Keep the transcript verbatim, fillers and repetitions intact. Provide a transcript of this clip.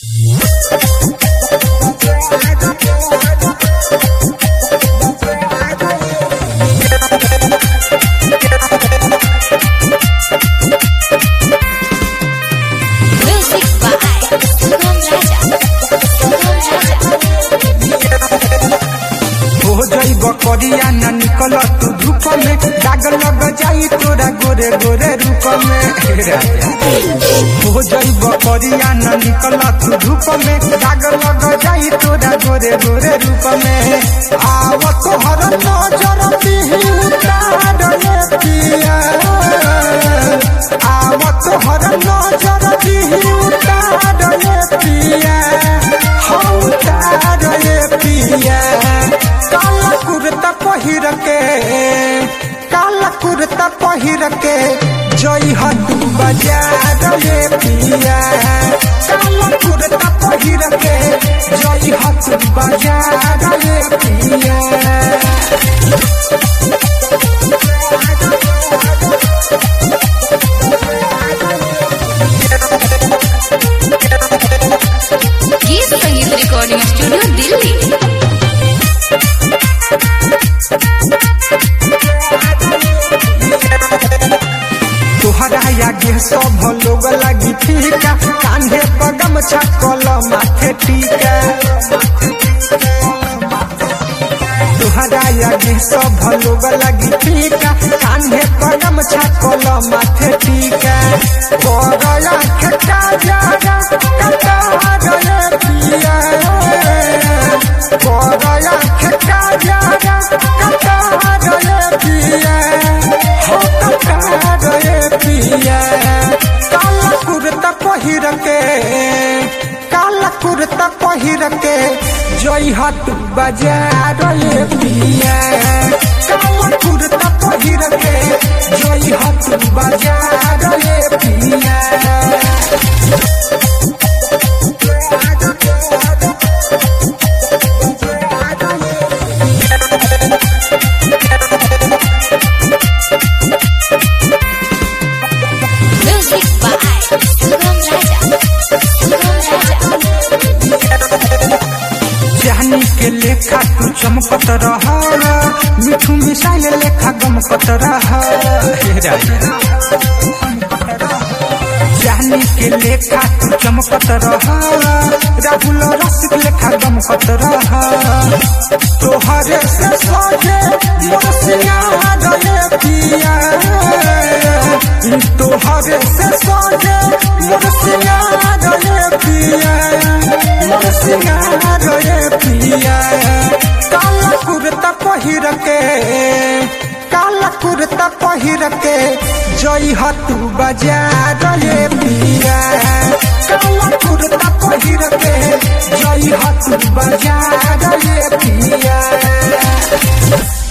करिया न निकल तू धूप में दाग लग जाई तोरा गोरे गोरे रूप में हो जाइब करिया न निकल तू धूप में दाग लग जाई तोरा गोरे गोरे रूप में आव तोहर नजर दिही उतार रे पिया आव तोहर नजर दिही उतार रे पिया हो उतार रे पिया काला कुर्ता पहिर के काला कुर्ता पहिर के जई हतू बाजार रे पिया काला कुर्ता पहिर के जई हतू बाजार रे पिया गीत संगीत रिकॉर्डिंग स्टूडियो दिल्ली। तोहरा आगे सब लोग लगी फीका कांधे पर गमछा कल माथे टीका तोहरा आगे सब लोग लगी फीका कांधे पर गमछा कल माथे टीका करया खटा जागा कटा रे पिया करया खटा जागा कटा रे पिया हो कटा रे पिया काला कुर्ता पहिर के काला कुर्ता पहिर के जई हतू बाजार रे पिया काला कुर्ता पहिर के जई हतू बाजार रे पिया जानी के लेखा तू चमकत रह मिठू मिसाइल लेखा गमकत रह जानी के लेखा तू चमकत रह राहुल रसिक लेखा गमकत रह तोहरे से सोचे मोर सिंगार रे पिया तोहरे से सोचे मोर सिंगार रे पिया मोर सिंगार रे पिया काला कुर्ता पहिर के काला कुर्ता पहिर के जई हतू बाजार रे पिया काला कुर्ता पहिर के जई हतू बाजार रे पिया।